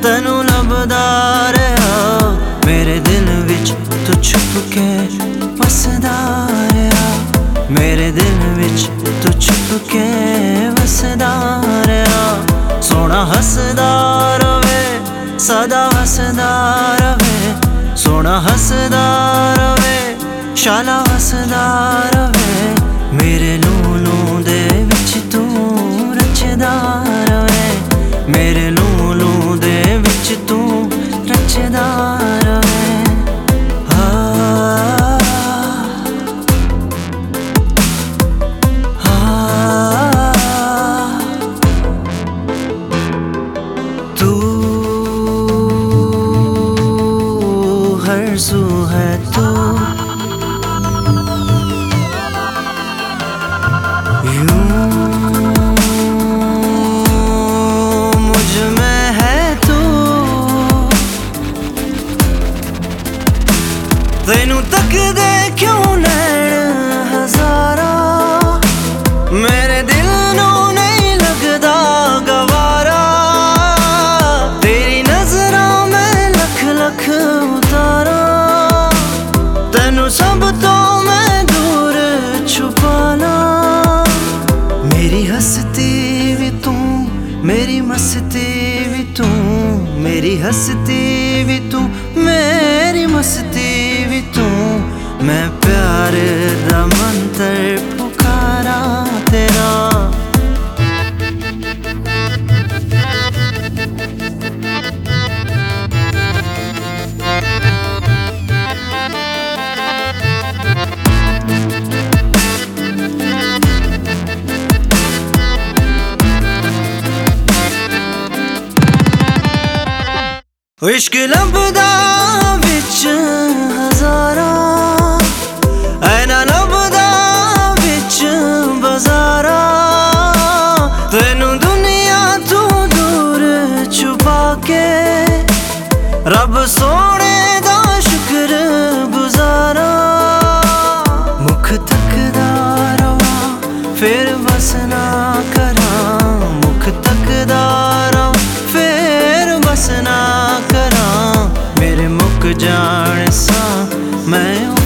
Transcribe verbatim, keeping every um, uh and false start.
तेनू लभदा रहा मेरे दिल विच तू छुप के वसदा रहा मेरे दिल विच तू छुप के वसदा रहा सोना हसदा रवे सदा हसदा रवे सोना हसदा रवे शाला हसदा रवे मेरे लूलू दे विच तू रचदा रवे मेरे लूलू दे विच तू रचदा रवे आ, आ, तू हर सू है तू तेनू तक दे क्यों नैन हजारा मेरे दिल नू नहीं लगदा गवारा तेरी नजरां मैं लख लख उतारा तेनू सब तो मैं दूर छुपाना मेरी हस्ती भी तू मेरी मस्ती भी तू मेरी हस्ती भी तू मेरी मस्ती भी तू मैं प्यार दा मंत्र पुकारा तेरा इश्क लभदा विच हजारा ऐना लभदा विच बजारा तेनू दुनिया तू दूर छुपा के रब सोने दा शुक्र गुजारा मुख तकदा रवा फिर वसना करा मुख तकदा रवा फिर वसना करा मेरे मुक जाने सा मैं